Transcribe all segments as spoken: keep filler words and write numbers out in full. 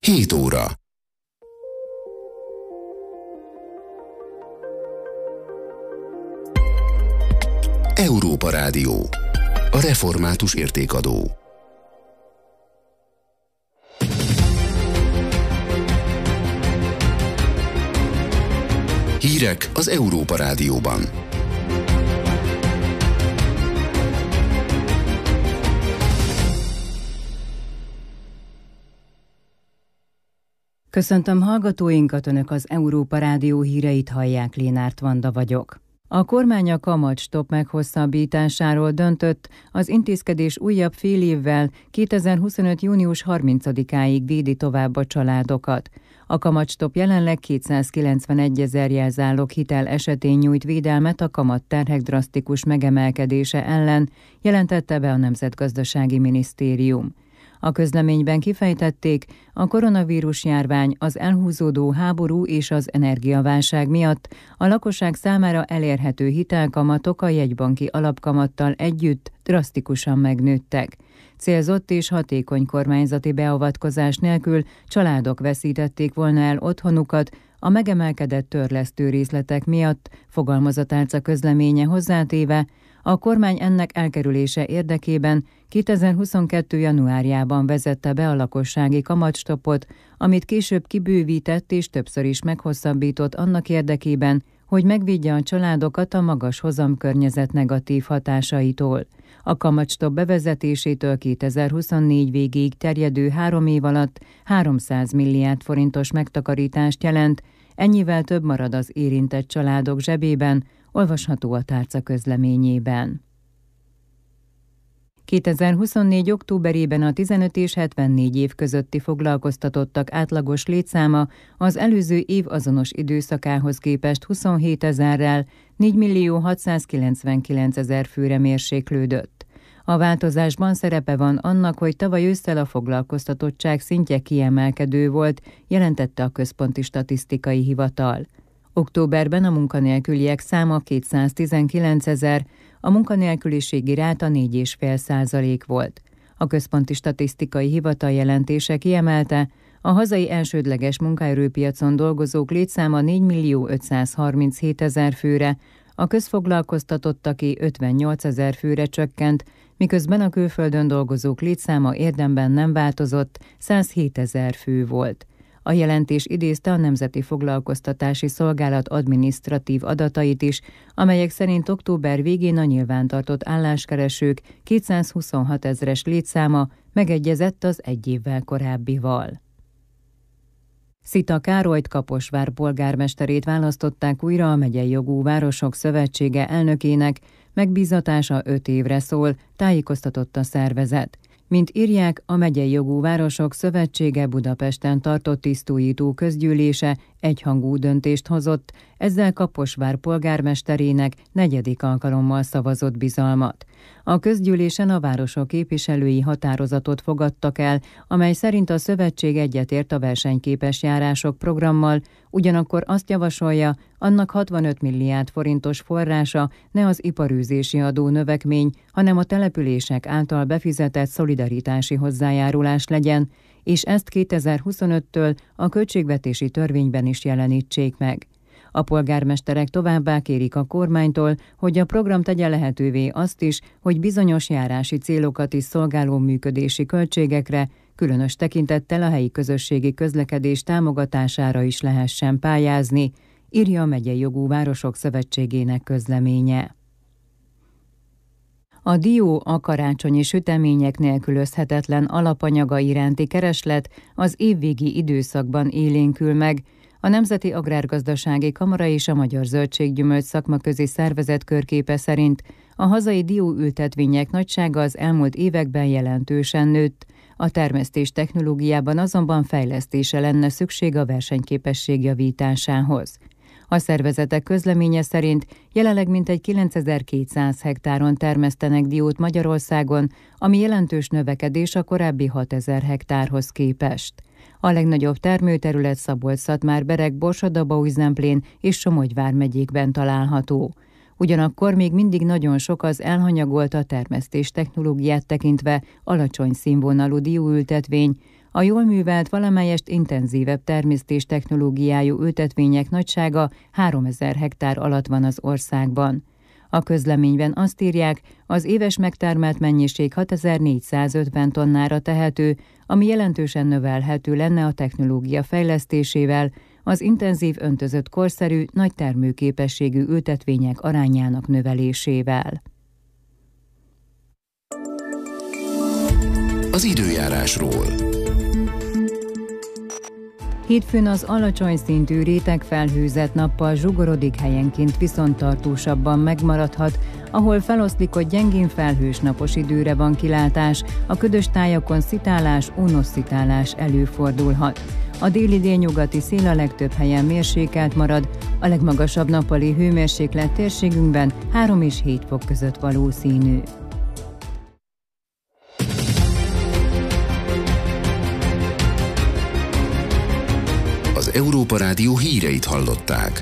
hét óra. Európa Rádió. A református értékadó. Hírek az Európa Rádióban. Köszöntöm hallgatóinkat, Önök az Európa Rádió híreit hallják, Lénárt Vanda vagyok. A kormány a kamatstopp meghosszabbításáról döntött, az intézkedés újabb fél évvel kétezer-huszonöt. június harmincadikáig védi tovább a családokat. A kamatstopp jelenleg kétszázkilencvenegy ezer jelzálog hitel esetén nyújt védelmet a kamatterhek drasztikus megemelkedése ellen, jelentette be a Nemzetgazdasági Minisztérium. A közleményben kifejtették, a koronavírus járvány, az elhúzódó háború és az energiaválság miatt a lakosság számára elérhető hitelkamatok a jegybanki alapkamattal együtt drasztikusan megnőttek. Célzott és hatékony kormányzati beavatkozás nélkül családok veszítették volna el otthonukat a megemelkedett törlesztő részletek miatt, fogalmazott Álca közleménye hozzátéve, a kormány ennek elkerülése érdekében kétezer-huszonkettő. januárjában vezette be a lakossági kamatstoppot, amit később kibővített és többször is meghosszabbított annak érdekében, hogy megvédje a családokat a magas hozamkörnyezet negatív hatásaitól. A kamatstopp bevezetésétől kétezer-huszonnégy végéig terjedő három év alatt háromszáz milliárd forintos megtakarítást jelent, ennyivel több marad az érintett családok zsebében, olvasható a tárca közleményében. kétezer-huszonnégy. októberében a tizenöt és hetvennégy év közötti foglalkoztatottak átlagos létszáma az előző év azonos időszakához képest huszonhét ezerrel négy millió hatszázkilencvenkilenc ezer főre mérséklődött. A változásban szerepe van annak, hogy tavaly ősszel a foglalkoztatottság szintje kiemelkedő volt, jelentette a Központi Statisztikai Hivatal. Októberben a munkanélküliek száma kétszáztizenkilenc ezer, a munkanélküliségi ráta négy egész öt százalék volt. A Központi Statisztikai Hivatal jelentése kiemelte, a hazai elsődleges munkaerőpiacon dolgozók létszáma négy millió ötszázharminchét ezer főre, a közfoglalkoztatottaké ötvennyolc ezer főre csökkent, miközben a külföldön dolgozók létszáma érdemben nem változott, százhét ezer fő volt. A jelentés idézte a Nemzeti Foglalkoztatási Szolgálat adminisztratív adatait is, amelyek szerint október végén a nyilvántartott álláskeresők kétszázhuszonhat ezres létszáma megegyezett az egy évvel korábbival. Szita Károlyt Kaposvár polgármesterét választották újra a Megyei Jogú Városok Szövetsége elnökének, megbízatása öt évre szól, tájékoztatott a szervezet. Mint írják, a Megyei Jogú Városok Szövetsége Budapesten tartott tisztújító közgyűlése egyhangú döntést hozott, ezzel Kaposvár polgármesterének negyedik alkalommal szavazott bizalmat. A közgyűlésen a városok képviselői határozatot fogadtak el, amely szerint a szövetség egyetért a versenyképes járások programmal, ugyanakkor azt javasolja, annak hatvanöt milliárd forintos forrása ne az iparűzési adó növekmény, hanem a települések által befizetett szolidaritási hozzájárulás legyen, és ezt kétezer-huszonöttől a költségvetési törvényben is jelenítsék meg. A polgármesterek továbbá kérik a kormánytól, hogy a program tegye lehetővé azt is, hogy bizonyos járási célokat is szolgáló működési költségekre, különös tekintettel a helyi közösségi közlekedés támogatására is lehessen pályázni, írja a Megyei Jogú Városok Szövetségének közleménye. A dió a karácsonyi sütemények nélkülözhetetlen alapanyaga iránti kereslet az évvégi időszakban élénkül meg. A Nemzeti Agrárgazdasági Kamara és a Magyar Zöldséggyümölcs Szakmaközi Szervezet körképe szerint a hazai dióültetvények nagysága az elmúlt években jelentősen nőtt, a termesztés technológiában azonban fejlesztése lenne szükség a versenyképesség javításához. A szervezetek közleménye szerint jelenleg mintegy kilencezer-kétszáz hektáron termesztenek diót Magyarországon, ami jelentős növekedés a korábbi hatezer hektárhoz képest. A legnagyobb termőterület Szabolcs-Szatmár-Bereg, Borsod-Abaúj-Zemplén és Somogy vármegyékben található. Ugyanakkor még mindig nagyon sok az elhanyagolt a termesztés technológiát tekintve alacsony színvonalú dióültetvény, A jól művelt, valamelyest intenzívebb termesztés technológiájú ültetvények nagysága háromezer hektár alatt van az országban. A közleményben azt írják, az éves megtermelt mennyiség hatezer-négyszázötven tonnára tehető, ami jelentősen növelhető lenne a technológia fejlesztésével, az intenzív öntözött korszerű, nagy termőképességű ültetvények arányának növelésével. Az időjárásról. Hétfőn az alacsony szintű rétegfelhőzet nappal zsugorodik, helyenként viszont tartósabban megmaradhat, ahol feloszlik, gyengén felhős napos időre van kilátás, a ködös tájakon szitálás, ónosszitálás előfordulhat. A déli délnyugati szél a legtöbb helyen mérsékelt marad, a legmagasabb nappali hőmérséklet térségünkben három és hét fok között valószínű. Az Európa Rádió híreit hallották.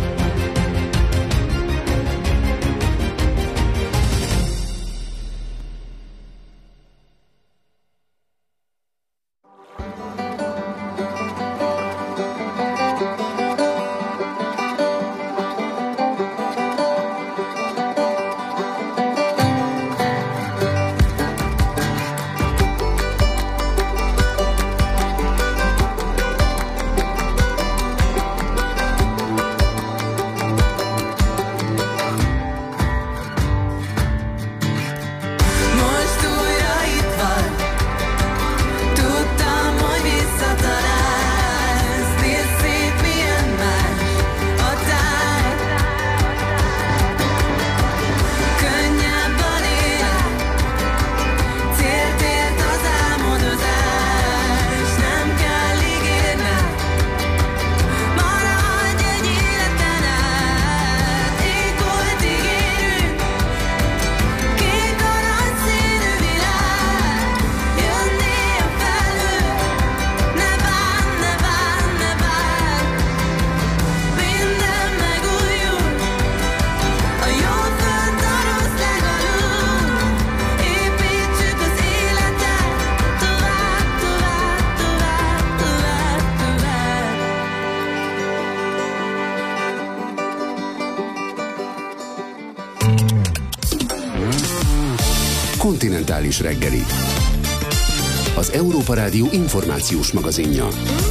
Kontinentális reggeli. Az Európa Rádió információs magazinja.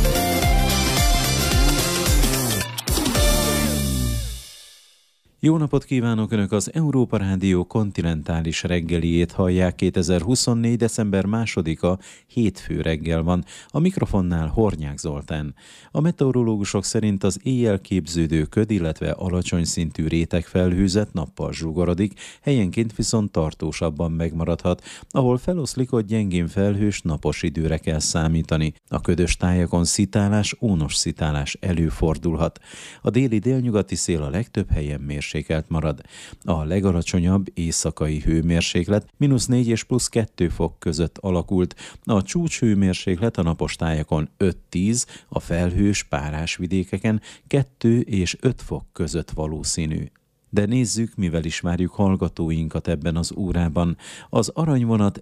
Jó napot kívánok! Önök az Európa Rádió kontinentális reggeliét hallják. kétezer-huszonnégy. december másodika hétfő reggel van. A mikrofonnál Hornyák Zoltán. A meteorológusok szerint az éjjel képződő köd, illetve alacsony szintű rétegfelhőzet nappal zsugorodik, helyenként viszont tartósabban megmaradhat, ahol feloszlik, hogy gyengén felhős napos időre kell számítani. A ködös tájakon szitálás, ónos szitálás előfordulhat. A déli délnyugati szél a legtöbb helyen mérsékelt marad. A legalacsonyabb éjszakai hőmérséklet mínusz négy és plusz kettő fok között alakult. A csúcs hőmérséklet a napos tájakon öt-tíz, a felhős párás vidékeken kettő és öt fok között valószínű. De nézzük, mivel is várjuk hallgatóinkat ebben az órában. Az aranyvonat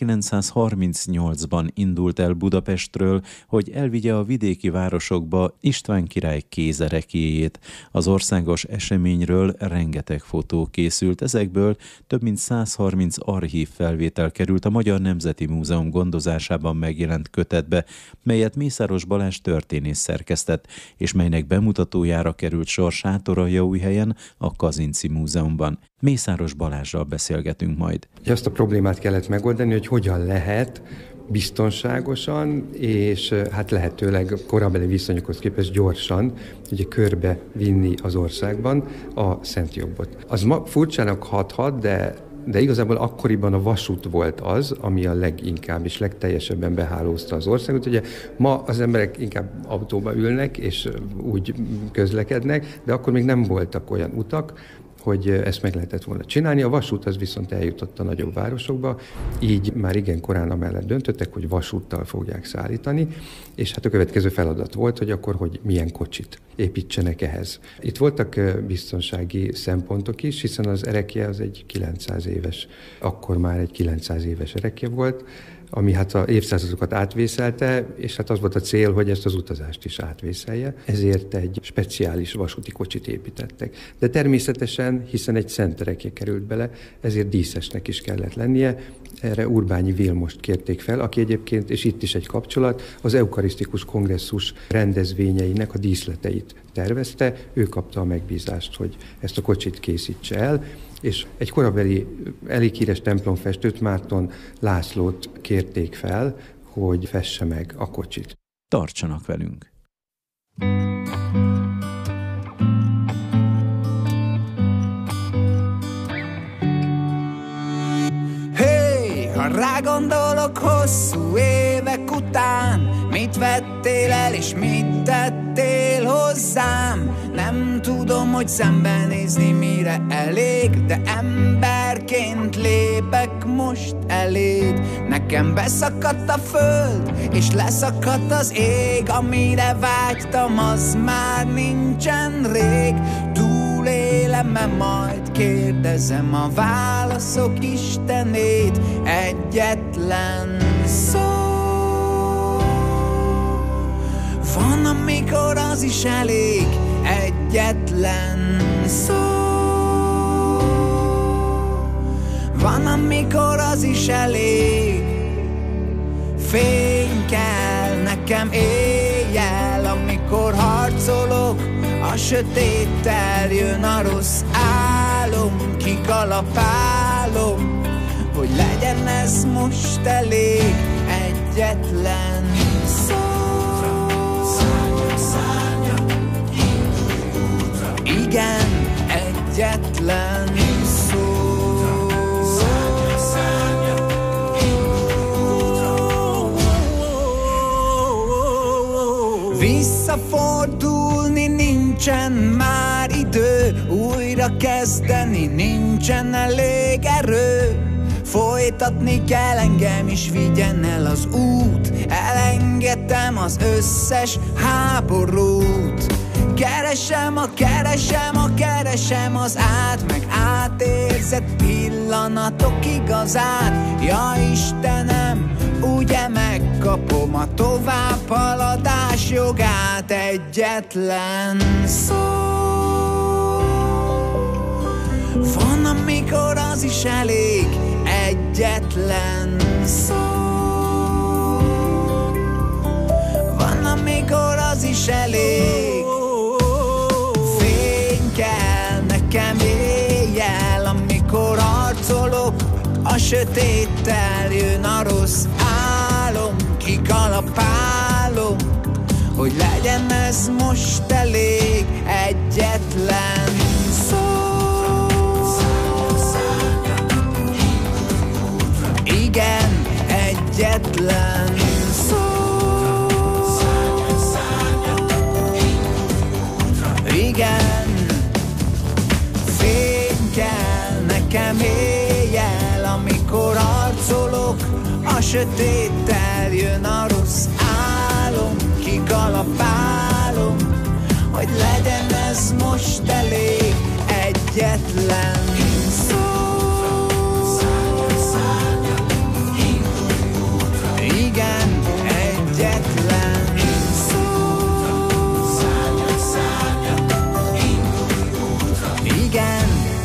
ezerkilencszázharmincnyolcban indult el Budapestről, hogy elvigye a vidéki városokba István király kézerekéjét. Az országos eseményről rengeteg fotó készült, ezekből több mint százharminc archív felvétel került a Magyar Nemzeti Múzeum gondozásában megjelent kötetbe, melyet Mészáros Balázs történész szerkesztett, és melynek bemutatójára került sor Sátoraljaújhelyen, a Kazinczy Múzeumban. Mészáros Balázsral beszélgetünk majd. Azt a problémát kellett megoldani, hogy hogyan lehet biztonságosan és hát lehetőleg korabeli viszonyokhoz képest gyorsan ugye körbe vinni az országban a Szent Jobbot. Az ma furcsának hathat, de de igazából akkoriban a vasút volt az, ami a leginkább és legteljesebben behálózta az országot. Ugye ma az emberek inkább autóba ülnek és úgy közlekednek, de akkor még nem voltak olyan utak, hogy ezt meg lehetett volna csinálni. A vasút az viszont eljutott a nagyobb városokba, így már igen korán amellett döntöttek, hogy vasúttal fogják szállítani, és hát a következő feladat volt, hogy akkor hogy milyen kocsit építsenek ehhez. Itt voltak biztonsági szempontok is, hiszen az erekje az egy kilencszáz éves, akkor már egy kilencszáz éves erekje volt, ami hát az évszázadokat átvészelte, és hát az volt a cél, hogy ezt az utazást is átvészelje. Ezért egy speciális vasúti kocsit építettek. De természetesen, hiszen egy szenterekje került bele, ezért díszesnek is kellett lennie. Erre Urbányi Vilmost kérték fel, aki egyébként, és itt is egy kapcsolat, az eukarisztikus kongresszus rendezvényeinek a díszleteit tervezte. Ő kapta a megbízást, hogy ezt a kocsit készítse el, és egy korabeli elég híres templomfestőt, Márton Lászlót kérték fel, hogy fesse meg a kocsit. Tartsanak velünk! Ha rágondolok hosszú évek után, mit vettél el és mit tettél hozzám, nem tudom, hogy szembenézni mire elég, de emberként lépek most eléd. Nekem beszakadt a föld, és leszakadt az ég, amire vágytam, az már nincsen rég. Túlélem-e majd, kérdezem a válaszok Istenét, egyetlen szó. Van, amikor az is elég, egyetlen szó. Van, amikor az is elég, fény kell nekem éjjel, amikor harcolok, a sötéttel jön a rossz álom, kikalapálom, hogy legyen ez most elég, egyetlen szó. Igen, egyetlen szó. Visszafordulni nincsen már idő, újra kezdeni nincsen elég erő. Folytatni kell, engem is vigyen el az út, elengedtem az összes háborút. Keresem a, keresem a, keresem az át, meg átérzett pillanatok igazát. Ja Istenem, ugye megkapom a továbbhaladás jogát, egyetlen szó. Van, amikor az is elég, egyetlen szó. Van, amikor az is elég, fény kell nekem éjjel, amikor harcolok, a sötéttel jön a rossz álom, kikalapálom, hogy legyen ez most elég, egyetlen szó. Igen, egyetlen szó. Igen, fény kell nekem éjjel, amikor harcolok, a sötéttel jön a rossz álom, kikalapálom, hogy legyen ez most elég, egyetlen szó. Igen, egyetlen szó. Igen.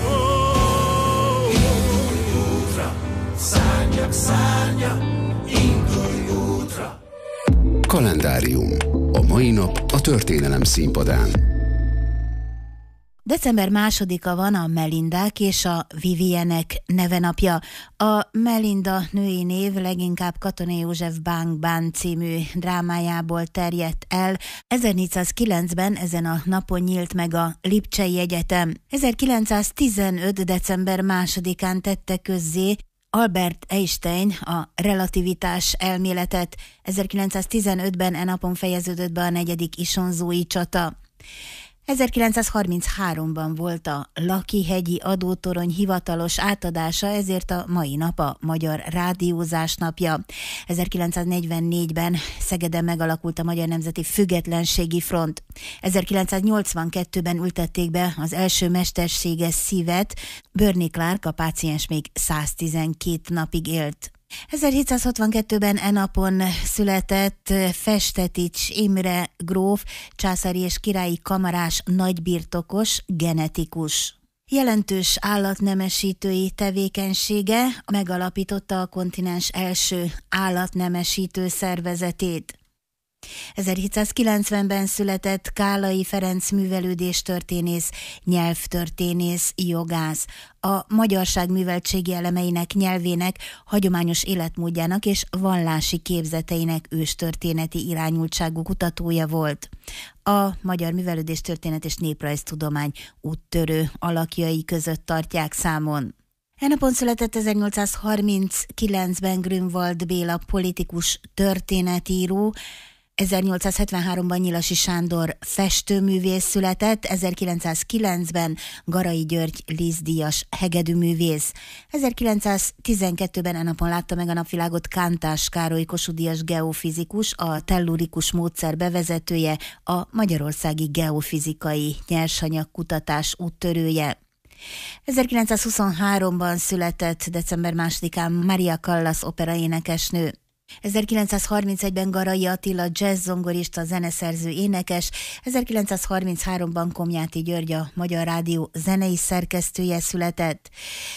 Szárnyak, szárnyak, indulj útra. Kalendárium. A mai nap a történelem színpadán. December másodika van a Melindák és a Vivienek nevenapja. A Melinda női név leginkább Katona József Bang Bang című drámájából terjedt el. ezernégyszázkilencben ezen a napon nyílt meg a Lipcsei Egyetem. ezerkilencszáztizenöt. december másodikán tette közzé Albert Einstein a relativitás elméletet. ezerkilencszáztizenötben e napon fejeződött be a negyedik isonzói csata. ezerkilencszázharminchárom-ban volt a Laki-hegyi adótorony hivatalos átadása, ezért a mai nap a Magyar Rádiózás napja. ezerkilencszáznegyvennégyben Szegeden megalakult a Magyar Nemzeti Függetlenségi Front. ezerkilencszáznyolcvankettőben ültették be az első mesterséges szívet, Bernie Clark, a páciens még száztizenkét napig élt. ezerhétszázhatvankettőben e napon született Festetics Imre gróf, császári és királyi kamarás nagybirtokos, genetikus. Jelentős állatnemesítői tevékenysége megalapította a kontinens első állatnemesítő szervezetét. ezerhétszázkilencvenben született Kálai Ferenc művelődéstörténész, nyelvtörténész, jogász. A magyarság műveltségi elemeinek, nyelvének, hagyományos életmódjának és vallási képzeteinek őstörténeti irányultságú kutatója volt. A magyar művelődéstörténet és néprajztudomány úttörő alakjai között tartják számon. E napon született ezernyolcszázharminckilencben Grünwald Béla politikus, történetíró, ezernyolcszázhetvenháromban Nyilasi Sándor festőművész született, ezerkilencszázkilencben Garai György Liszt-díjas hegedűművész. ezerkilencszáztizenkettőben e napon látta meg a napvilágot Kántás Károly Kossuth-díjas geofizikus, a tellurikus módszer bevezetője, a magyarországi geofizikai nyersanyagkutatás úttörője. ezerkilencszázhuszonháromban született december másodikán Maria Callas operaénekesnő. ezerkilencszázharmincegyben Garai Attila jazz-zongorista, zeneszerző, énekes, ezerkilencszázharminchárom Komjáti György a Magyar Rádió zenei szerkesztője született,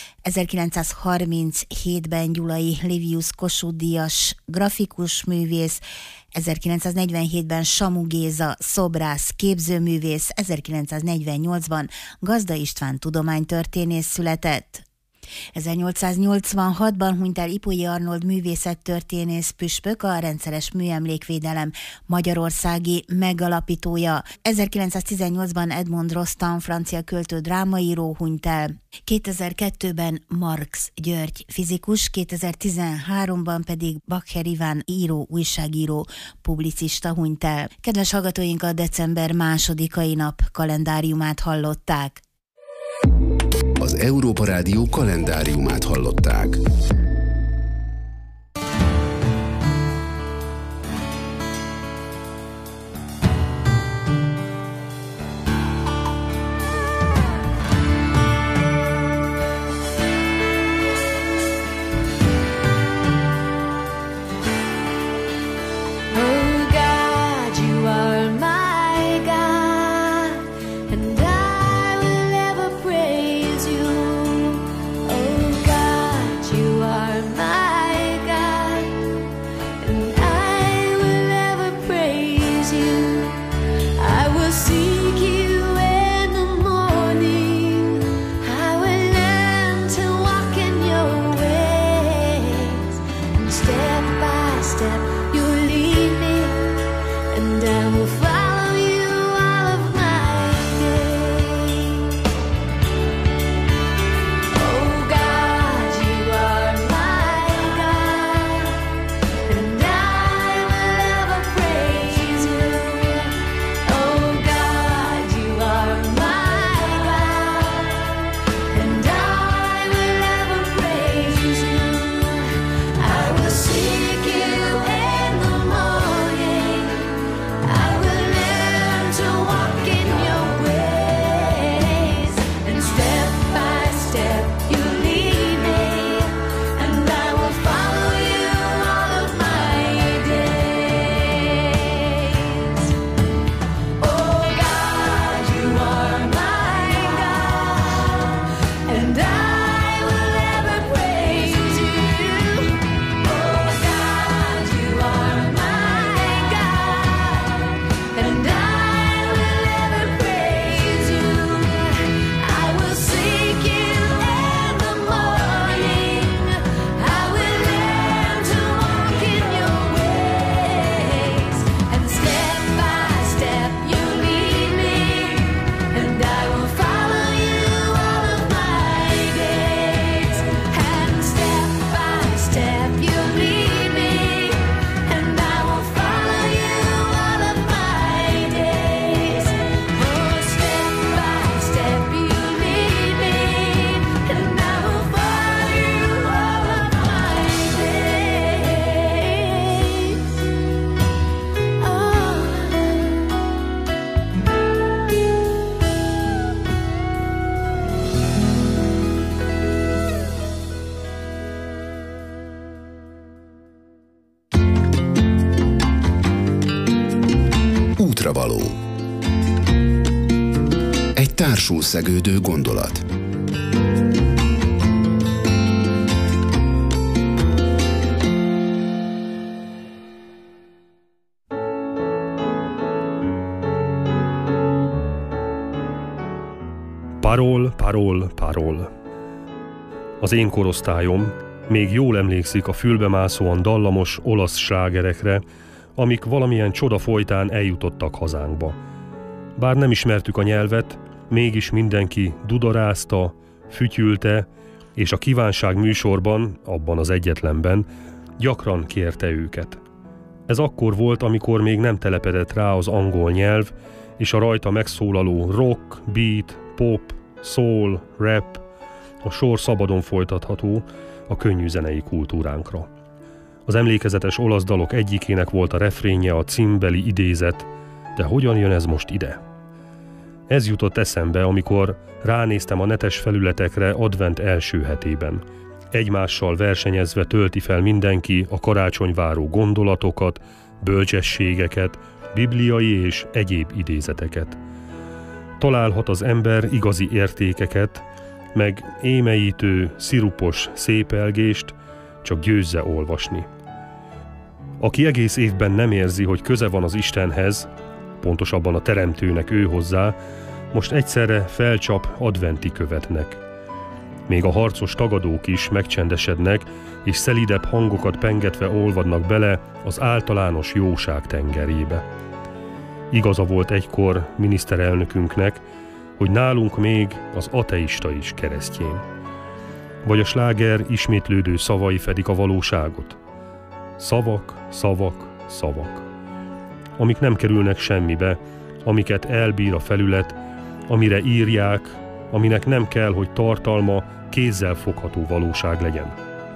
ezerkilencszázharminchétben Gyulai Livius Kossuth-díjas grafikus művész, ezerkilencszáznegyvenhétben Samu Géza szobrász, képzőművész, ezerkilencszáznegyvennyolcban Gazda István tudománytörténész született. ezernyolcszáznyolcvanhatban hunyt el Ipolyi Arnold művészettörténész püspök, a rendszeres műemlékvédelem magyarországi megalapítója. ezerkilencszáztizennyolcban Edmond Rostand, francia költő, drámaíró hunyt el. kétezer-kettőben Marx György fizikus, kétezer-tizenháromban pedig Bacher Iván író, újságíró, publicista hunyt el. Kedves hallgatóink, a december másodikai nap kalendáriumát hallották. Az Európa Rádió kalendáriumát hallották. You are Útravaló. Egy társul szegődő gondolat. Parol, parol, parol. Az én korosztályom még jól emlékszik a fülbemászóan dallamos olasz slágerekre, amik valamilyen csoda folytán eljutottak hazánkba. Bár nem ismertük a nyelvet, mégis mindenki dudorázta, fütyülte, és a kívánság műsorban, abban az egyetlenben, gyakran kérte őket. Ez akkor volt, amikor még nem telepedett rá az angol nyelv, és a rajta megszólaló rock, beat, pop, soul, rap, a sor szabadon folytatható a könnyű zenei kultúránkra. Az emlékezetes olasz dalok egyikének volt a refrénje a címbeli idézet, de hogyan jön ez most ide? Ez jutott eszembe, amikor ránéztem a netes felületekre advent első hetében. Egymással versenyezve tölti fel mindenki a karácsonyváró gondolatokat, bölcsességeket, bibliai és egyéb idézeteket. Találhat az ember igazi értékeket, meg émeítő, szirupos szépelgést, csak győzze olvasni. Aki egész évben nem érzi, hogy köze van az Istenhez, pontosabban a Teremtőnek ő hozzá, most egyszerre felcsap adventi követnek. Még a harcos tagadók is megcsendesednek, és szelidebb hangokat pengetve olvadnak bele az általános jóság tengerébe. Igaza volt egykor miniszterelnökünknek, hogy nálunk még az ateista is keresztjén. Vagy a sláger ismétlődő szavai fedik a valóságot. Szavak, szavak, szavak. Amik nem kerülnek semmibe, amiket elbír a felület, amire írják, aminek nem kell, hogy tartalma kézzel fogható valóság legyen.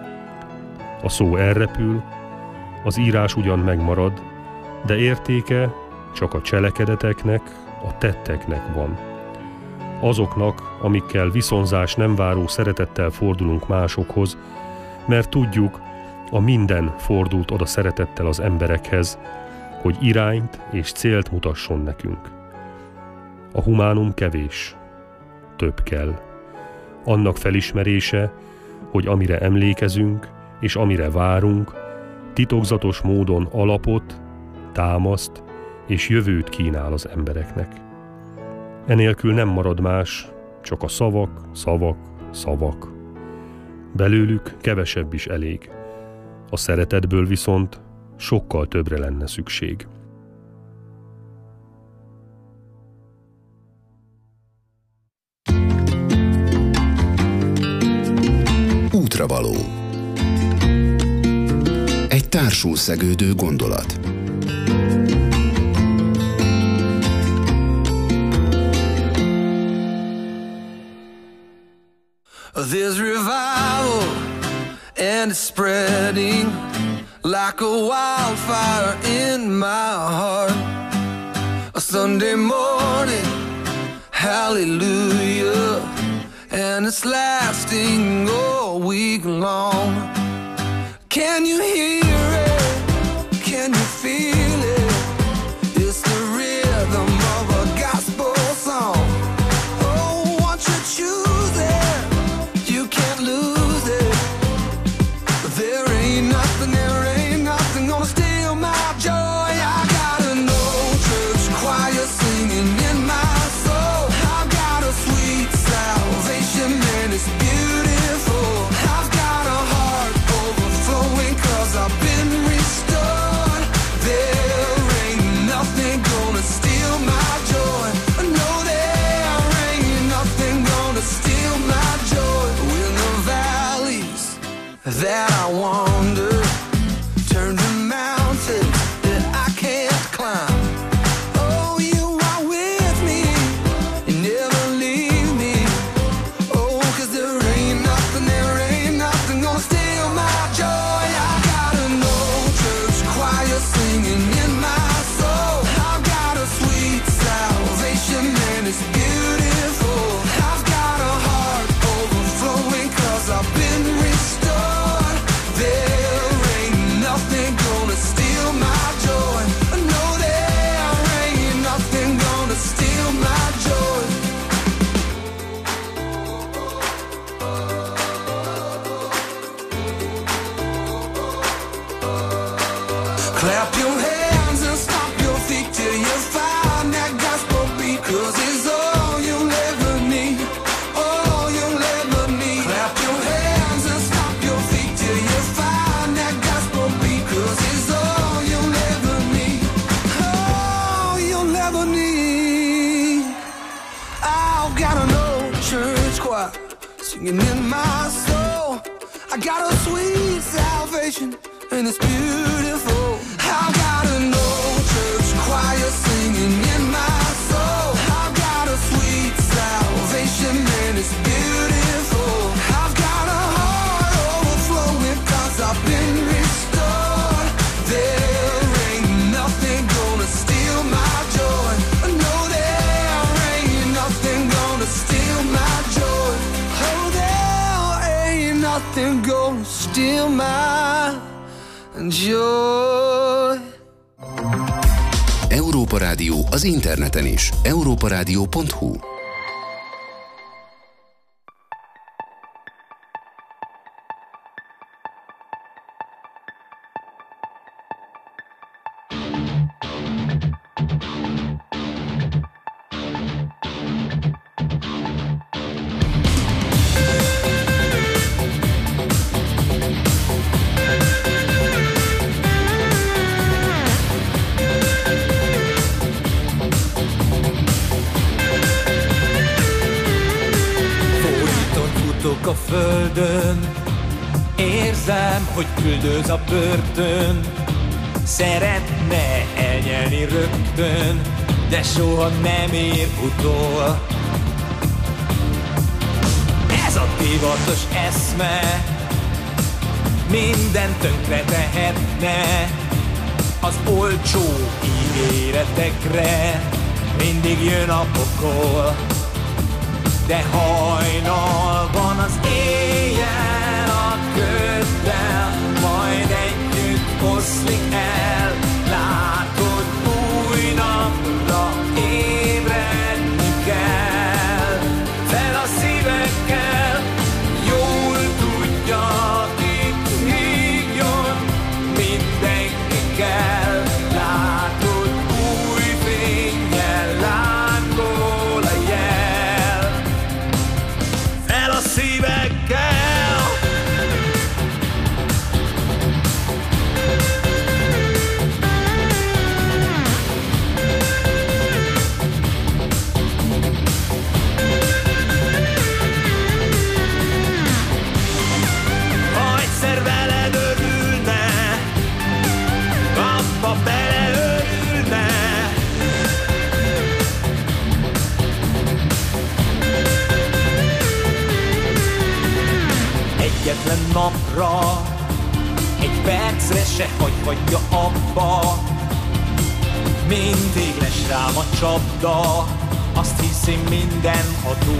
A szó elrepül, az írás ugyan megmarad, de értéke csak a cselekedeteknek, a tetteknek van. Azoknak, amikkel viszonzás nem váró szeretettel fordulunk másokhoz, mert tudjuk, a minden fordult oda szeretettel az emberekhez, hogy irányt és célt mutasson nekünk. A humánum kevés, több kell. Annak felismerése, hogy amire emlékezünk és amire várunk, titokzatos módon alapot, támaszt és jövőt kínál az embereknek. Enélkül nem marad más, csak a szavak, szavak, szavak. Belőlük kevesebb is elég. A szeretetből viszont sokkal többre lenne szükség. Útravaló. Egy társul szegődő gondolat. There's revival and it's spreading like a wildfire in my heart. A Sunday morning, hallelujah, and it's lasting all week long. Can you hear it? Can you feel it? It's the rhythm of a gospel song. Oh, once you choose it, you can't lose it. There ain't nothing, there ain't nothing gonna steal my joy. I got an old church choir singing in my soul. I've got a sweet salvation and it's beautiful. I've got a heart overflowing 'cause I've been restored. There ain't nothing gonna steal my joy. No, there ain't nothing gonna steal my joy. In the valleys that I wander, turn to mountains that I can't climb. Oh, you are with me, you never leave me. Oh, 'cause there ain't nothing, there ain't nothing gonna steal my joy. I got an old church choir singing in my soul. I've got a sweet salvation and it's beautiful. I've got a heart overflowing 'cause I've been restored. There singing in my soul. I got a sweet salvation, and it's beautiful. I've got an old church choir singing in my soul. I've got a sweet salvation, and it's beautiful. I've got a heart overflowing 'cause I've been restored. There ain't nothing gonna steal my joy. No, there ain't nothing gonna steal my joy. Oh, there ain't nothing gonna steal my joy. Európa Rádió az interneten is. európa rádió pont hu. A földön, érzem, hogy küldöz a börtön. Szeretne elnyelni rögtön, de soha nem ér utol. Ez a divatos eszme mindent tönkre tehetne. Az olcsó ígéretekre mindig jön a pokol. De hajnalban az éjjel a köddel majd együtt oszlik el. Látod, új napra ébredni kell. Fel a szívekkel, jól tudja, kit hívjon, mindenki kell. Látod, új fénnyel lángol a jel. Fel a szívekkel. Ha egyszer veled örülne, abba beleörülne. Egyetlen napra, egy percre se hagyhatja abba. Mindig lesz rám a csapda, azt hiszi mindenható.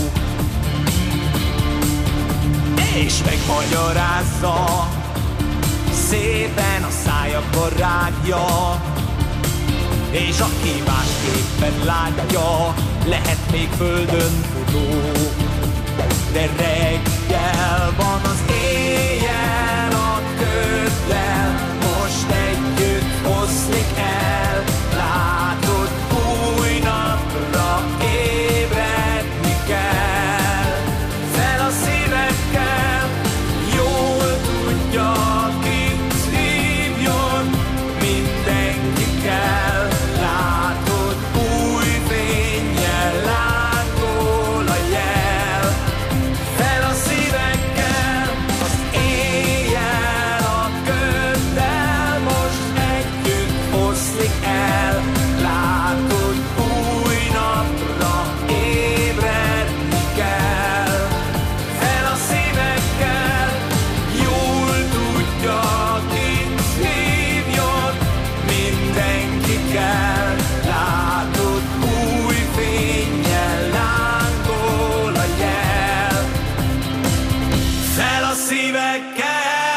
És megmagyarázza, szépen a szájakba rágja. És aki másképpen látja, lehet még földön futó. De reggel van az éjjel a köddel, most együtt oszlik el. Látod, új napra ébredni kell. Fel a szívekkel, jól tudja, kit hívjon, mindenki kell. Látod, új fénnyel lángol a jel. Fel a szívekkel, az éjjel a köddel most együtt oszlik el. Látod, új napra ébredni kell. Fel a szívekkel, jól tudja, kit hívjon, mindenki kell. Látod, új fénnyel lángol a jel. Fel a szívekkel.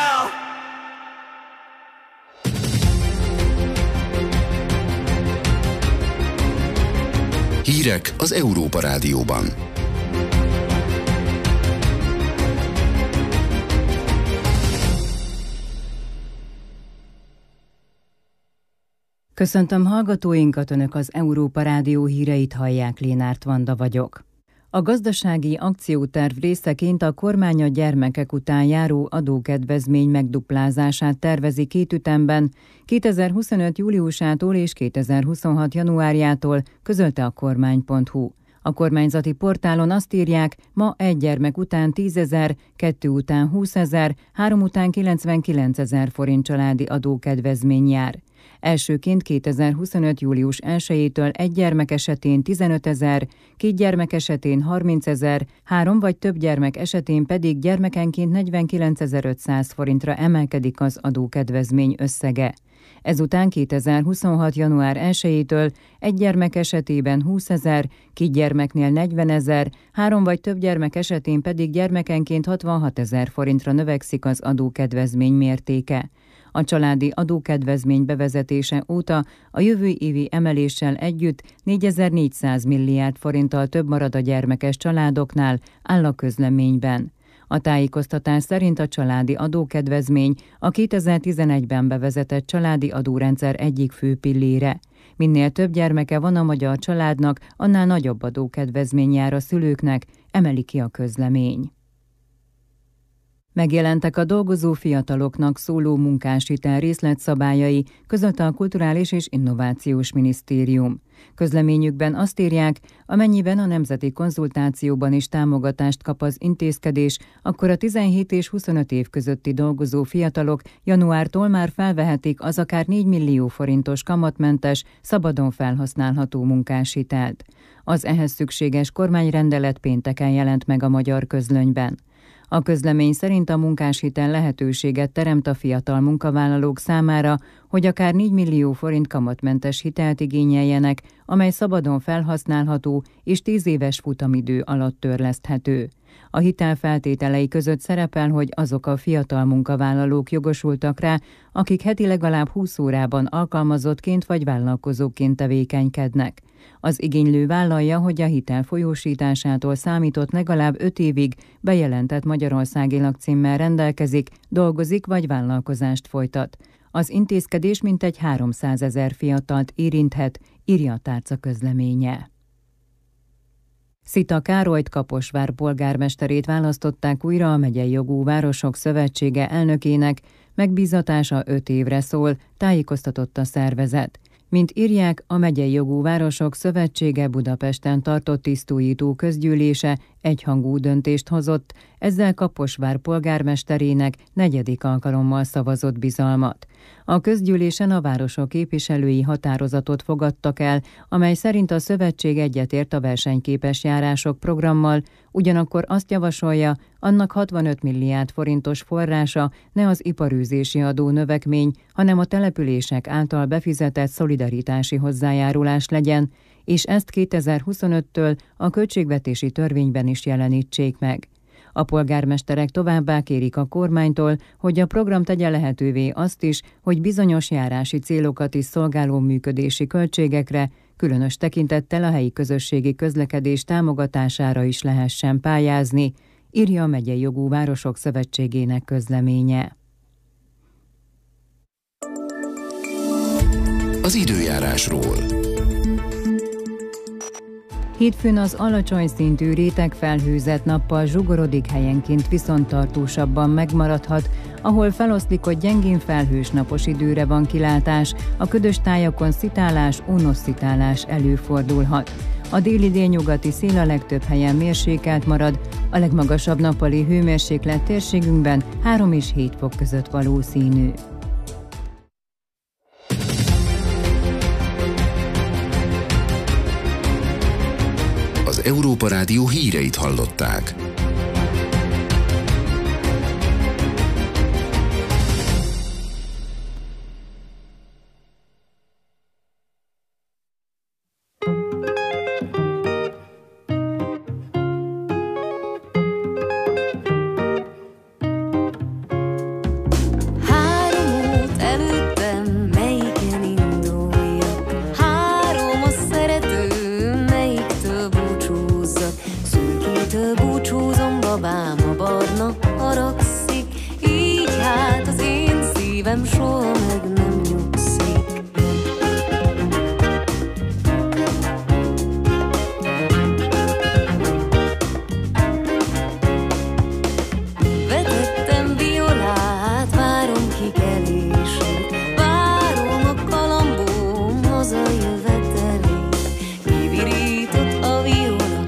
Hírek az Európa Rádióban. Köszöntöm hallgatóinkat, Önök az Európa Rádió híreit hallják, Lénárt Vanda vagyok. A gazdasági akcióterv részeként a kormány a gyermekek után járó adókedvezmény megduplázását tervezi két ütemben, kétezer-huszonöt júliusától és kétezer-huszonhat januárjától, közölte a kormány pont hu. A kormányzati portálon azt írják, ma egy gyermek után tízezer, kettő után húszezer, három után kilencvenkilencezer forint családi adókedvezmény jár. Elsőként kétezer-huszonöt. július elsejétől egy gyermek esetén tizenötezer, két gyermek esetén harmincezer, három vagy több gyermek esetén pedig gyermekenként negyvenkilencezer-ötszáz forintra emelkedik az adókedvezmény összege. Ezután kétezer-huszonhat. január elsejétől egy gyermek esetében húszezer, két gyermeknél negyvenezer, három vagy több gyermek esetén pedig gyermekenként hatvanhatezer forintra növekszik az adókedvezmény mértéke. A családi adókedvezmény bevezetése óta a jövő évi emeléssel együtt négyezer-négyszáz milliárd forinttal több marad a gyermekes családoknál, áll a közleményben. A tájékoztatás szerint a családi adókedvezmény a kétezer-tizenegyben bevezetett családi adórendszer egyik fő pillére. Minél több gyermeke van a magyar családnak, annál nagyobb adókedvezmény jár a szülőknek, emeli ki a közlemény. Megjelentek a dolgozó fiataloknak szóló munkáshitel részletszabályai, közölte a Kulturális és Innovációs Minisztérium. Közleményükben azt írják, amennyiben a nemzeti konzultációban is támogatást kap az intézkedés, akkor a tizenhét és huszonöt év közötti dolgozó fiatalok januártól már felvehetik az akár négy millió forintos kamatmentes, szabadon felhasználható munkáshitelt. Az ehhez szükséges kormányrendelet pénteken jelent meg a Magyar Közlönyben. A közlemény szerint a munkáshitel lehetőséget teremt a fiatal munkavállalók számára, hogy akár négy millió forint kamatmentes hitelt igényeljenek, amely szabadon felhasználható és tíz éves futamidő alatt törleszthető. A hitel feltételei között szerepel, hogy azok a fiatal munkavállalók jogosultak rá, akik heti legalább húsz órában alkalmazottként vagy vállalkozóként tevékenykednek. Az igénylő vállalja, hogy a hitel folyósításától számított legalább öt évig bejelentett magyarországi lakcímmel rendelkezik, dolgozik vagy vállalkozást folytat. Az intézkedés mintegy háromszázezer fiatalt érinthet, írja a tárca közleménye. Szita Károlyt Kaposvár polgármesterét választották újra a Megyei Jogú Városok Szövetsége elnökének, megbízatása öt évre szól, tájékoztatott a szervezet. Mint írják, a Megyei Jogú Városok Szövetsége Budapesten tartott tisztújító közgyűlése egyhangú döntést hozott, ezzel Kaposvár polgármesterének negyedik alkalommal szavazott bizalmat. A közgyűlésen a városok képviselői határozatot fogadtak el, amely szerint a szövetség egyetért a versenyképes járások programmal, ugyanakkor azt javasolja, annak hatvanöt milliárd forintos forrása ne az iparűzési adó növekmény, hanem a települések által befizetett szolidaritási hozzájárulás legyen, és ezt kétezer-huszonöttől a költségvetési törvényben is jelenítsék meg. A polgármesterek továbbá kérik a kormánytól, hogy a program tegye lehetővé azt is, hogy bizonyos járási célokat is szolgáló működési költségekre, különös tekintettel a helyi közösségi közlekedés támogatására is lehessen pályázni, írja a Megyei Jogú Városok Szövetségének közleménye. Az időjárásról. Hétfőn az alacsony szintű rétegfelhőzet nappal zsugorodik, helyenként viszont tartósabban megmaradhat, ahol feloszlik, gyengén felhős napos időre van kilátás, a ködös tájakon szitálás, ónosszitálás előfordulhat. A déli délnyugati szél a legtöbb helyen mérsékelt marad, a legmagasabb nappali hőmérséklet térségünkben három és hét fok között valószínű. Az Európa Rádió híreit hallották. Kivirított a viola,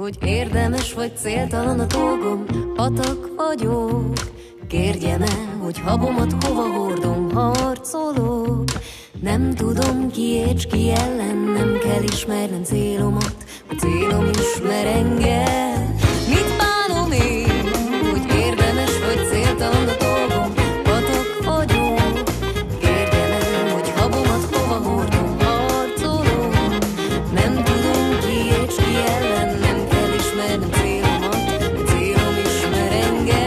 hogy érdemes vagy céltalan a dolgom, patak vagyok. Kérjem el, hogy habomat hova hordom, harcolok. Nem tudom ki és ki ellen, nem kell ismernem célomat, a célom ismer engem. Mit bánom én, hogy érdemes vagy céltalan a dolgom, patak vagyok. Kérjem el, hogy habomat hova hordom, harcolok. Nem tudom ki és ki ellen, nem kell ismernem célomat, a célom ismer engem.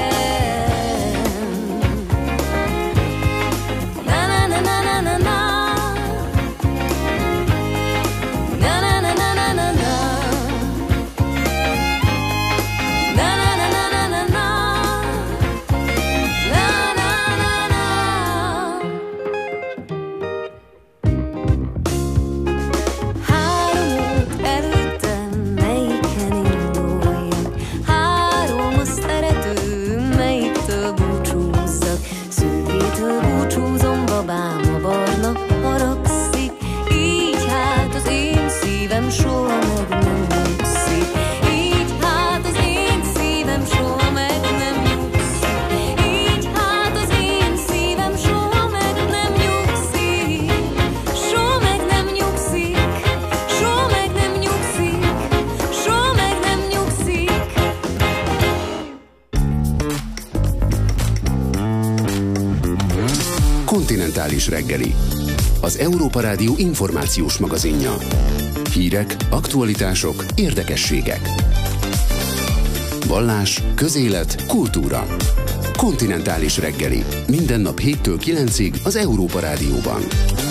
Kontinentális reggeli. Az Európa Rádió információs magazinja. Hírek, aktualitások, érdekességek. Vallás, közélet, kultúra. Kontinentális reggeli. Minden nap héttől kilencig az Európa Rádióban.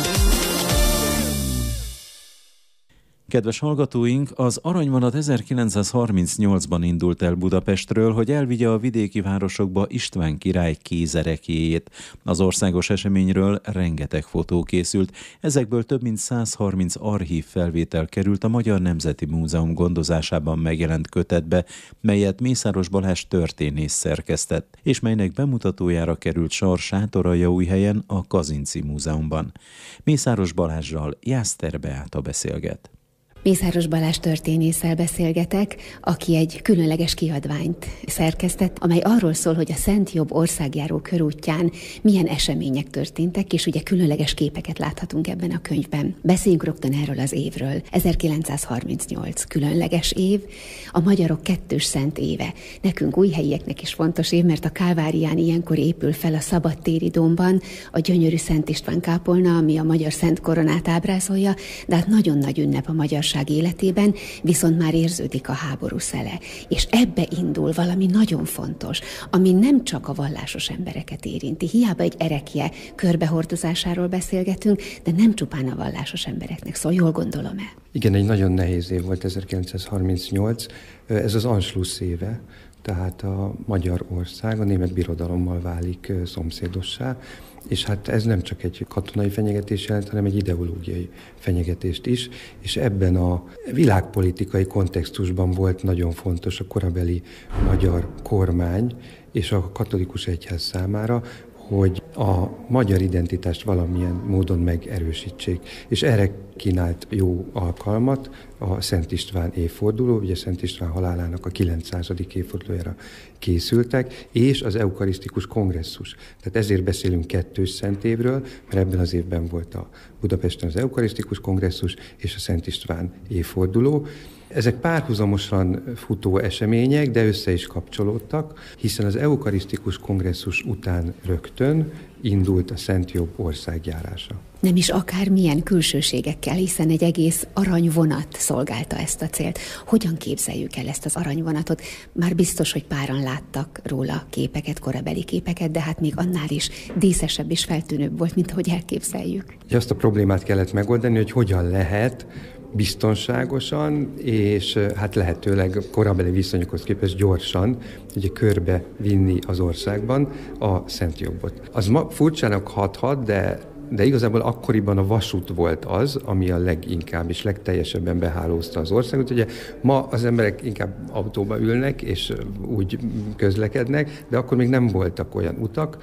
Kedves hallgatóink, az aranyvonat ezerkilencszázharmincnyolcban indult el Budapestről, hogy elvigye a vidéki városokba István király kézerekjéjét. Az országos eseményről rengeteg fotó készült, ezekből több mint százharminc archív felvétel került a Magyar Nemzeti Múzeum gondozásában megjelent kötetbe, melyet Mészáros Balázs történész szerkesztett, és melynek bemutatójára került sor Sátoraljaújhelyen a Kazinczy Múzeumban. Mészáros Balázsral Jászter Beáta beszélget. Mészáros Balázs történésszel beszélgetek, aki egy különleges kiadványt szerkesztett, amely arról szól, hogy a Szent Jobb országjáró körútján milyen események történtek, és ugye különleges képeket láthatunk ebben a könyvben. Beszéljünk rögtön erről az évről. ezerkilencszázharmincnyolc különleges év, a magyarok kettős szent éve. Nekünk újhelyieknek is fontos év, mert a Kálvárián ilyenkor épül fel a szabadtéri dombban a gyönyörű Szent István kápolna, ami a magyar szent koronát ábrázolja, de hát nagyon nagy ünnep a magyar életében, viszont már érződik a háború szele. És ebbe indul valami nagyon fontos, ami nem csak a vallásos embereket érinti. Hiába egy erekje körbehordozásáról beszélgetünk, de nem csupán a vallásos embereknek szól. Jól gondolom-e? Igen, egy nagyon nehéz év volt ezerkilencszázharmincnyolc. Ez az Anschluss éve, tehát a Magyarország a német birodalommal válik szomszédossá, és hát ez nem csak egy katonai fenyegetés jelent, hanem egy ideológiai fenyegetést is, és ebben a világpolitikai kontextusban volt nagyon fontos a korabeli magyar kormány és a katolikus egyház számára, hogy a magyar identitást valamilyen módon megerősítsék. És erre kínált jó alkalmat a Szent István évforduló, ugye Szent István halálának a kilencszázadik évfordulójára készültek, és az eukarisztikus kongresszus. Tehát ezért beszélünk kettős szent évről, mert ebben az évben volt a Budapesten az eukarisztikus kongresszus és a Szent István évforduló. Ezek párhuzamosan futó események, de össze is kapcsolódtak, hiszen az eukarisztikus kongresszus után rögtön indult a Szent Jobb országjárása. Nem is akármilyen külsőségekkel, hiszen egy egész aranyvonat szolgálta ezt a célt. Hogyan képzeljük el ezt az aranyvonatot? Már biztos, hogy páran láttak róla képeket, korabeli képeket, de hát még annál is díszesebb és feltűnőbb volt, mint ahogy elképzeljük. Azt a problémát kellett megoldani, hogy hogyan lehet biztonságosan, és hát lehetőleg korabeli viszonyokhoz képest gyorsan ugye körbe vinni az országban a Szent Jobbot. Az ma furcsának hathat, de de igazából akkoriban a vasút volt az, ami a leginkább és legteljesebben behálózta az országot. Ugye ma az emberek inkább autóba ülnek és úgy közlekednek, de akkor még nem voltak olyan utak,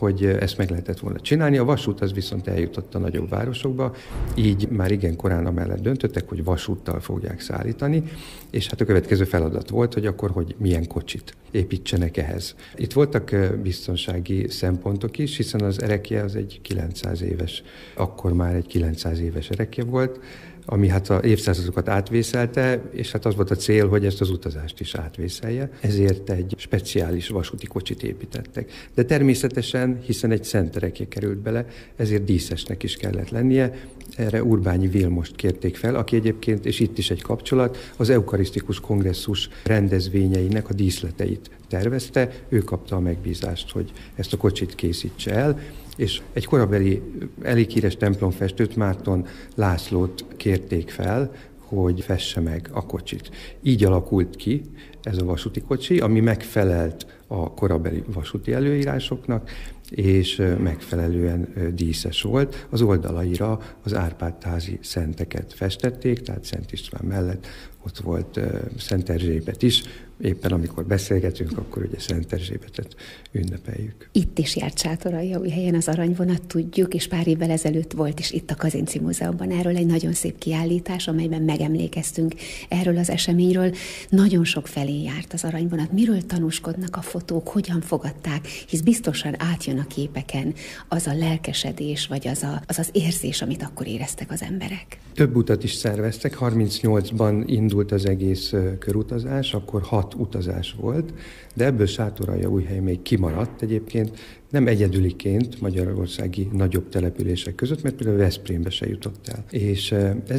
hogy ezt meg lehetett volna csinálni. A vasút az viszont eljutott a nagyobb városokba, így már igen korán amellett döntöttek, hogy vasúttal fogják szállítani, és hát a következő feladat volt, hogy akkor hogy milyen kocsit építsenek ehhez. Itt voltak biztonsági szempontok is, hiszen az erekje az egy kilencszáz éves, akkor már egy kilencszáz éves erekje volt, ami hát az évszázadokat átvészelte, és hát az volt a cél, hogy ezt az utazást is átvészelje. Ezért egy speciális vasúti kocsit építettek. De természetesen, hiszen egy szent erekje került bele, ezért díszesnek is kellett lennie. Erre Urbányi Vilmost kérték fel, aki egyébként, és itt is egy kapcsolat, az eukarisztikus kongresszus rendezvényeinek a díszleteit tervezte. Ő kapta a megbízást, hogy ezt a kocsit készítse el, és egy korabeli elég híres templomfestőt, Márton Lászlót kérték fel, hogy fesse meg a kocsit. Így alakult ki ez a vasúti kocsi, ami megfelelt a korabeli vasúti előírásoknak, és megfelelően díszes volt. Az oldalaira az Árpád-házi szenteket festették, tehát Szent István mellett ott volt Szent Erzsébet is. Éppen amikor beszélgetünk, akkor ugye Szent Erzsébetet ünnepeljük. Itt is járt Sátoraljaújhelyen az aranyvonat, tudjuk, és pár évvel ezelőtt volt is itt a Kazinczy Múzeumban erről egy nagyon szép kiállítás, amelyben megemlékeztünk erről az eseményről. Nagyon sok felé járt az aranyvonat. Miről tanúskodnak a fotók, hogyan fogadták, hisz biztosan átjön a képeken az a lelkesedés, vagy az, a, az az érzés, amit akkor éreztek az emberek. Több utat is szerveztek, harmincnyolcban indult az egész körutazás, akkor hat utazás volt, de ebből Sátoraljaújhely még kimaradt egyébként, nem egyedüliként magyarországi nagyobb települések között, mert például Veszprémbe se jutott el. És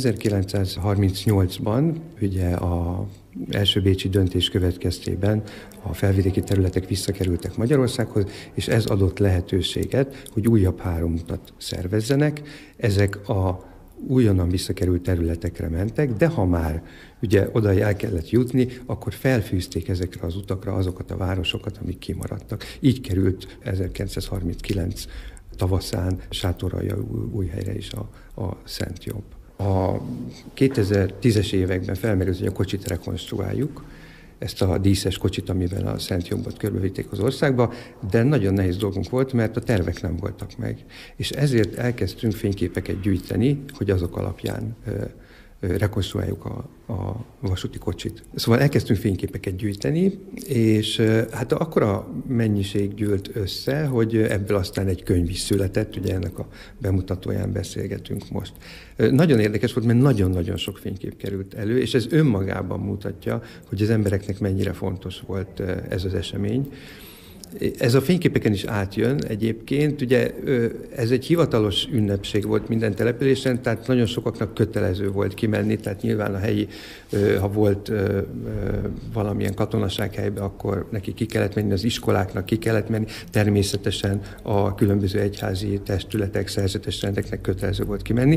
ezerkilencszázharmincnyolcban ugye a első bécsi döntés következtében a felvidéki területek visszakerültek Magyarországhoz, és ez adott lehetőséget, hogy újabb három utat szervezzenek. Ezek a újonnan visszakerült területekre mentek, de ha már ugye oda el kellett jutni, akkor felfűzték ezekre az utakra azokat a városokat, amik kimaradtak. Így került ezerkilencszázharminckilenc tavaszán Sátoraljaújhelyre is a, a Szent Jobb. A kétezer-tízes években felmerült, hogy a kocsit rekonstruáljuk, ezt a díszes kocsit, amivel a Szent Jobbot körbevitték az országba, de nagyon nehéz dolgunk volt, mert a tervek nem voltak meg. És ezért elkezdtünk fényképeket gyűjteni, hogy azok alapján ö, ö, rekonstruáljuk a, a vasúti kocsit. Szóval elkezdtünk fényképeket gyűjteni, és ö, hát akkora mennyiség gyűlt össze, hogy ebből aztán egy könyv is született, ugye ennek a bemutatóján beszélgetünk most. Ö, nagyon érdekes volt, mert nagyon-nagyon sok fénykép került elő, és ez önmagában mutatja, hogy az embereknek mennyire fontos volt ez az esemény. Ez a fényképeken is átjön egyébként, ugye ez egy hivatalos ünnepség volt minden településen, tehát nagyon sokaknak kötelező volt kimenni, tehát nyilván a helyi, ha volt valamilyen katonasághelybe, akkor neki ki kellett menni, az iskoláknak ki kellett menni, természetesen a különböző egyházi testületek, szerzetes rendeknek kötelező volt kimenni.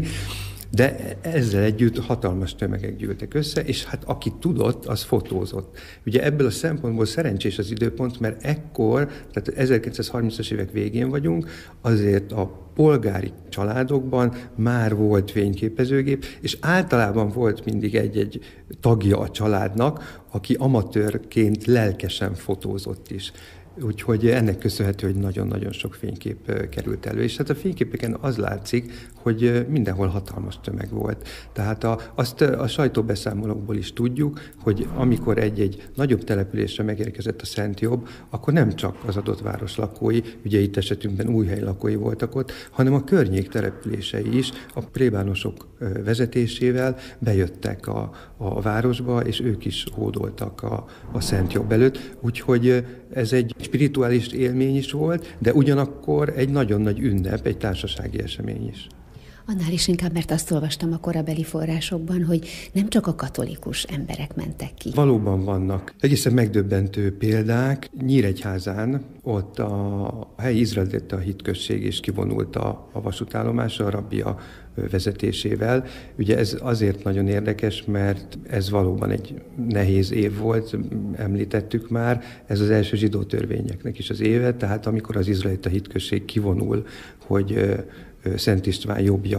De ezzel együtt hatalmas tömegek gyűltek össze, és hát aki tudott, az fotózott. Ugye ebből a szempontból szerencsés az időpont, mert ekkor, tehát ezerkilencszázharmincas évek végén vagyunk, azért a polgári családokban már volt fényképezőgép, és általában volt mindig egy-egy tagja a családnak, aki amatőrként lelkesen fotózott is. Úgyhogy ennek köszönhető, hogy nagyon-nagyon sok fénykép került elő. És hát a fényképeken az látszik, hogy mindenhol hatalmas tömeg volt. Tehát a, azt a sajtóbeszámolókból is tudjuk, hogy amikor egy-egy nagyobb településre megérkezett a Szent Jobb, akkor nem csak az adott város lakói, ugye itt esetünkben Újhely lakói voltak ott, hanem a környék települései is a plébánosok vezetésével bejöttek a, a városba, és ők is hódoltak a, a Szent Jobb előtt. Úgyhogy ez egy spirituális élmény is volt, de ugyanakkor egy nagyon nagy ünnep, egy társasági esemény is. Annál is inkább, mert azt olvastam a korabeli forrásokban, hogy nem csak a katolikus emberek mentek ki. Valóban vannak egészen megdöbbentő példák. Nyíregyházán ott a helyi izraelita hitközség is kivonult a, a vasútállomásra, a rabbia vezetésével. Ugye ez azért nagyon érdekes, mert ez valóban egy nehéz év volt, említettük már, ez az első zsidó törvényeknek is az éve, tehát amikor az izraelita hitközség kivonul, hogy Szent István jobbja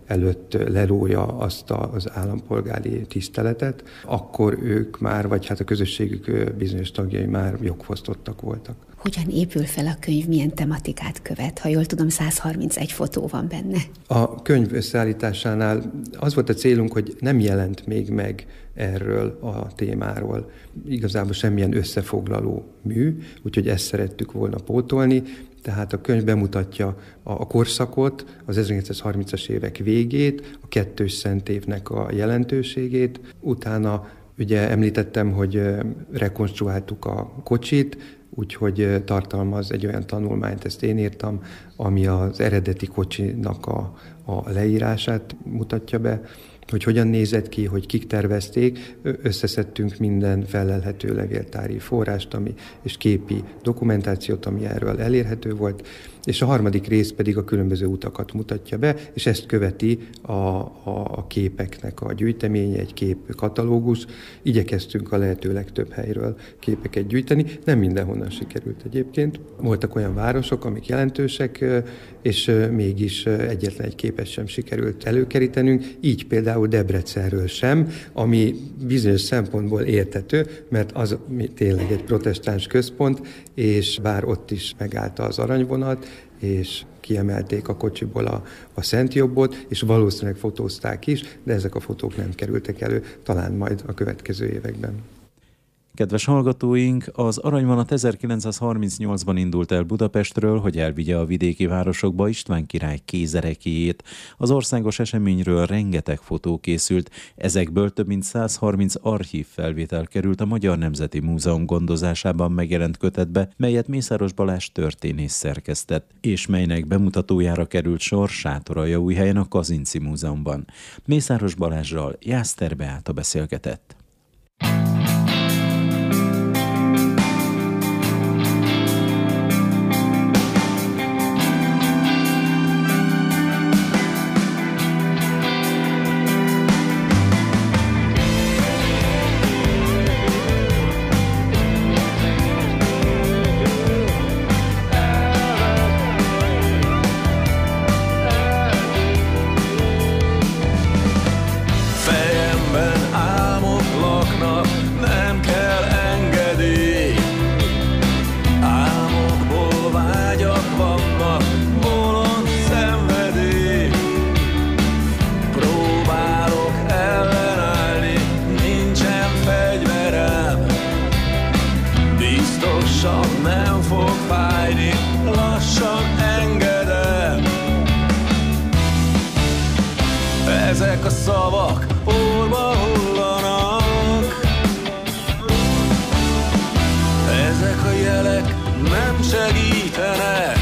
előtt lerója azt az állampolgári tiszteletet, akkor ők már, vagy hát a közösségük bizonyos tagjai már jogfosztottak voltak. Hogyan épül fel a könyv, milyen tematikát követ? Ha jól tudom, száz harmincegy fotó van benne. A könyv összeállításánál az volt a célunk, hogy nem jelent még meg erről a témáról igazából semmilyen összefoglaló mű, úgyhogy ezt szerettük volna pótolni. Tehát a könyv bemutatja a korszakot, az ezerkilencszázharmincas évek végét, a kettős szentévnek a jelentőségét. Utána ugye említettem, hogy rekonstruáltuk a kocsit, úgyhogy tartalmaz egy olyan tanulmányt, ezt én írtam, ami az eredeti kocsinak a, a leírását mutatja be, hogy hogyan nézett ki, hogy kik tervezték, összeszedtünk minden felelhető levéltári forrást ami, és képi dokumentációt, ami erről elérhető volt, és a harmadik rész pedig a különböző utakat mutatja be, és ezt követi a, a, a képeknek a gyűjteménye, egy képkatalógus. Igyekeztünk a lehető legtöbb helyről képeket gyűjteni, nem mindenhonnan sikerült egyébként. Voltak olyan városok, amik jelentősek, és mégis egyetlen egy képet sem sikerült előkerítenünk, így például Debrecenről sem, ami bizonyos szempontból érthető, mert az tényleg egy protestáns központ, és bár ott is megállta az aranyvonat, és kiemelték a kocsiból a, a Szentjobbot, és valószínűleg fotózták is, de ezek a fotók nem kerültek elő, talán majd a következő években. Kedves hallgatóink, az aranyvonat ezerkilencszázharmincnyolcban indult el Budapestről, hogy elvigye a vidéki városokba István király kézerekéjét. Az országos eseményről rengeteg fotó készült, ezekből több mint száz harminc archív felvétel került a Magyar Nemzeti Múzeum gondozásában megjelent kötetbe, melyet Mészáros Balázs történész szerkesztett, és melynek bemutatójára került sor Sátoraljaújhelyen a Kazinczy Múzeumban. Mészáros Balázsral Jászter Beáta beszélgetett. Nem fog fájni, lassan engedem. Ezek a szavak orba hullanak, ezek a jelek nem segítenek.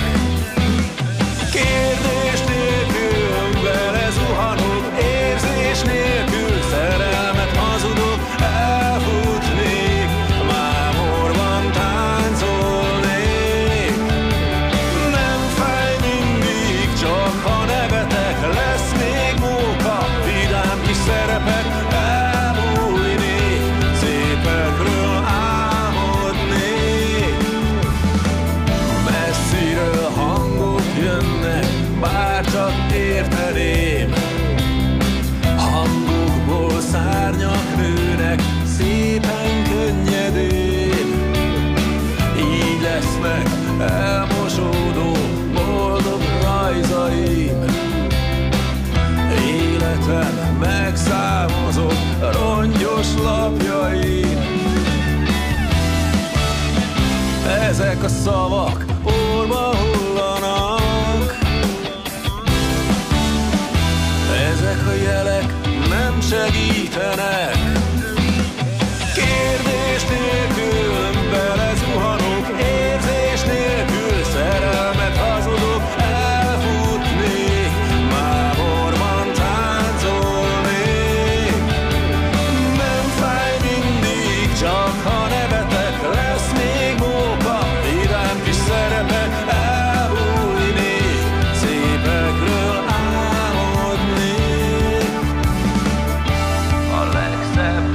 Kérdés nélkül belezuhanok, érzés nélkül szerelmet hazudok, elfutnék, mámorban táncolnék. Nem fáj mindig, csak ha nevetek, lesz még móka, vidám kis szerepek, elbújnék, szépekről álmodnék. Messziről hangok jönnek, bárcsak érteném, hangokból szárnyak nőnek, szépen könnyedén. Így lesznek elmosódó, boldog rajzaim, életem megszámozott rongyos lapjaim. Ezek a szavak orba hullanak, ezek a jelek nem segítenek. Kérdés nélkül belezuhanok, érzés nélkül szerelmet hazudok, elfutnék, mámorban táncolnék. Nem fáj mindig, csak ha nevetek, lesz még móka, vidám kis szerepek, elbújnék, szépekről álmodnék. A legszebb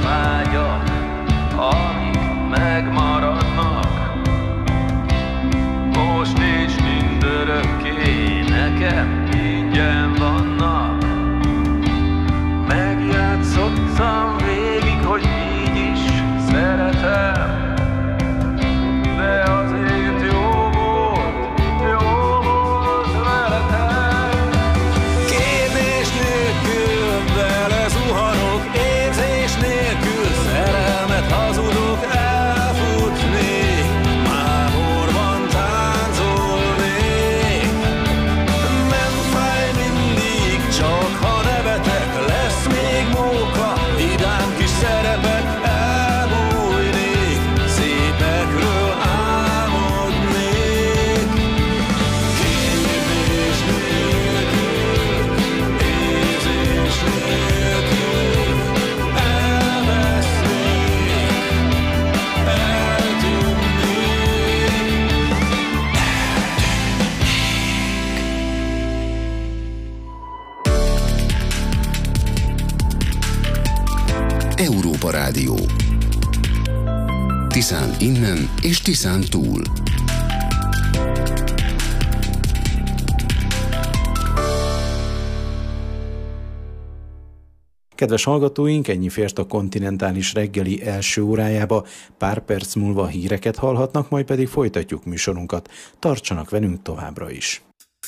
Európa Rádió. Tiszán innen és Tiszán túl. Kedves hallgatóink, ennyi fért a kontinentális reggeli első órájába. Pár perc múlva híreket hallhatnak, majd pedig folytatjuk műsorunkat. Tartsanak velünk továbbra is.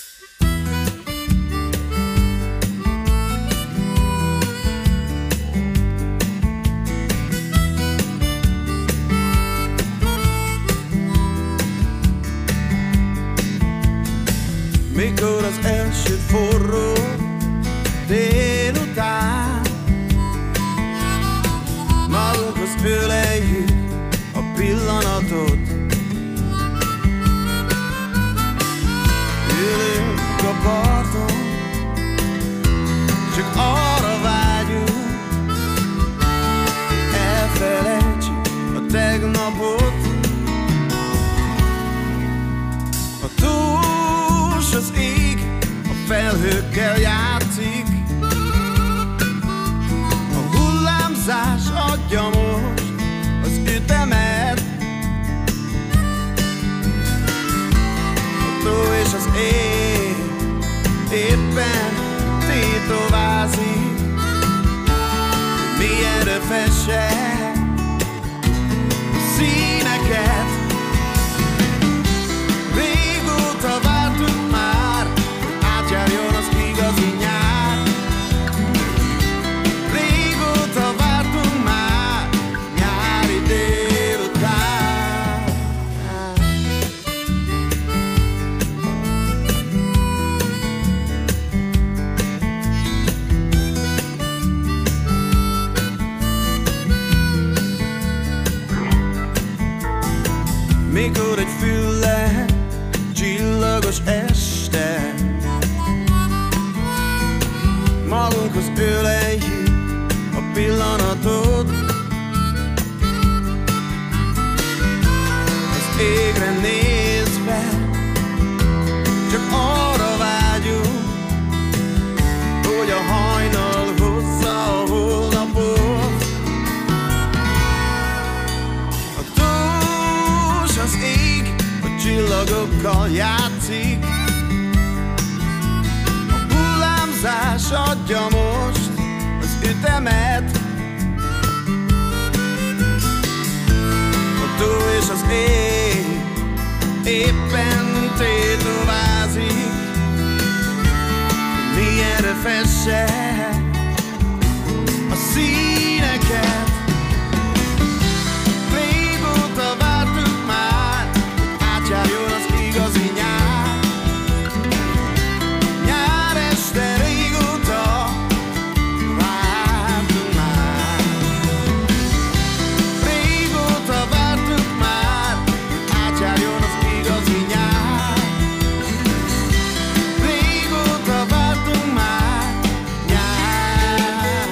Mikor az első forró délután magunkhoz öleljük a pillanatot, ülünk a parton, csak arra vágyunk, elfelejtsük a tegnapot. A túls az ég, a felhőkkel játszik, a hullámzás adja most az ütemet. A tó és az ég éppen tétovázik, milyenre fesse a színeket. Régóta vártunk már, hogy átjárjon az igazi nyár. Régóta vártunk már nyári délután. Mikor egy fülle csillagos este, magunkhoz öleljük a pillanatot, az égre nézve csak arra vágyunk, hogy a hajnal hozza a holnapot. A túls az ég, a csillagokkal játszik, a hullámzás adja most az ütemet. A tó és az ég éppen tétovázik, milyenre fesse a színeket. Régóta vártuk már, hogy átjárjon az igazi nyár. Nyár este régóta vártunk már. Régóta vártuk már, hogy átjárjon az igazi nyár. Régóta vártunk már nyár.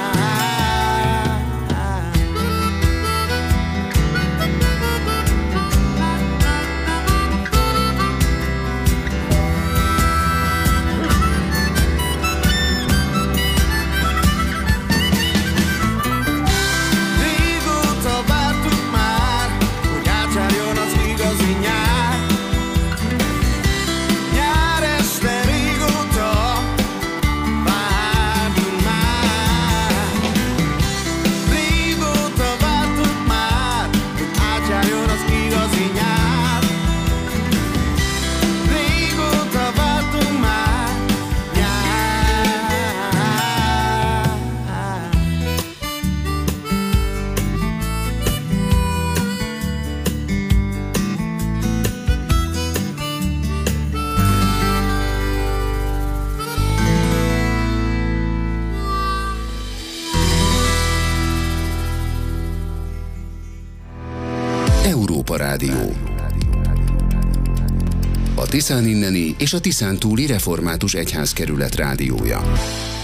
Régóta vártuk már, hogy átjárjon az igazi nyár. Nyár este régóta vártunk már. Régóta vártuk már, hogy átjárjon az igazi nyár. Régóta vártunk már nyár. Európa Rádió. A Tiszán inneni és a Tiszán túli református egyházkerület rádiója.